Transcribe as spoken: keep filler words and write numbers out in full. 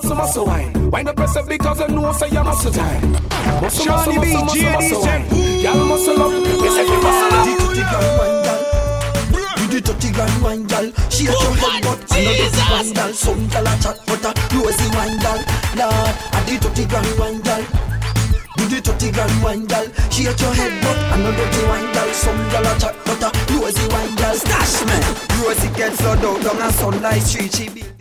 muscle, muscle wine. Wine the press up because I know say you muscle time. Muscle, muscle, Johnny B, muscle, muscle, muscle wine. Girl muscle up, we say you muscle up. Dirty girl wine, girl. You the dirty girl wine, girl. She has your head, but I know dirty wine, girl. Some girl a chat, but a rosy wine, girl. Lord, I the dirty girl wine, girl. You the dirty girl wine, girl. She has your head, but I know dirty wine, girl. Some girl a chat, but a rosy wine, girl. Stash man, Rosie gets so down on a sunlight street, she be.